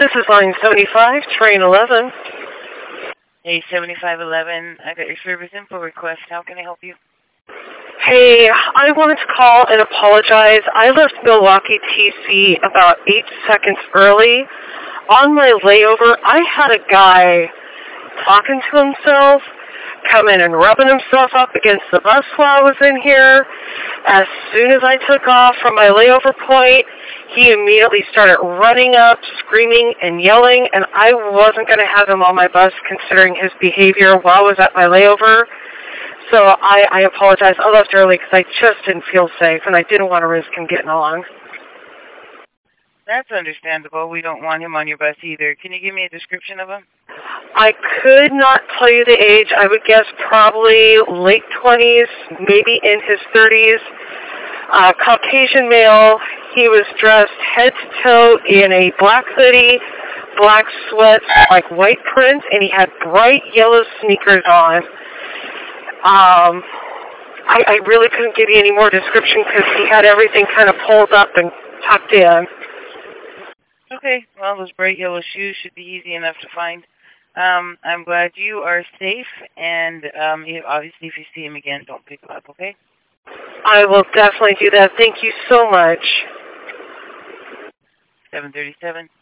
This is line 75, train 11. Hey, 7511, I got your service info request. How can I help you? Hey, I wanted to call and apologize. I left Milwaukee, TC about 8 seconds early. On my layover, I had a guy talking to himself, coming and rubbing himself up against the bus while I was in here. As soon as I took off from my layover point, he immediately started running up, screaming and yelling, and I wasn't going to have him on my bus considering his behavior while I was at my layover. So I apologize. I left early because I just didn't feel safe, and I didn't want to risk him getting along. That's understandable. We don't want him on your bus either. Can you give me a description of him? I could not tell you the age. I would guess probably late 20s, maybe in his 30s. Caucasian male. He was dressed head to toe in a black hoodie, black sweats, like white print, and he had bright yellow sneakers on. I really couldn't give you any more description because he had everything kind of pulled up and tucked in. Okay, well, those bright yellow shoes should be easy enough to find. I'm glad you are safe, and obviously if you see him again, don't pick him up, okay? I will definitely do that. Thank you so much. 737.